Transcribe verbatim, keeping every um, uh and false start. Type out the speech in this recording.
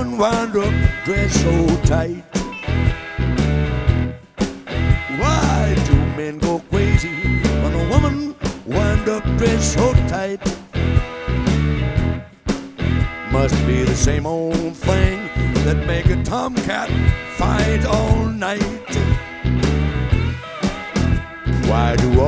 woman wind up dressed so tight? Why do men go crazy when a woman wind up dressed so tight? Must be the same old thing that make a tomcat fight all night. Why do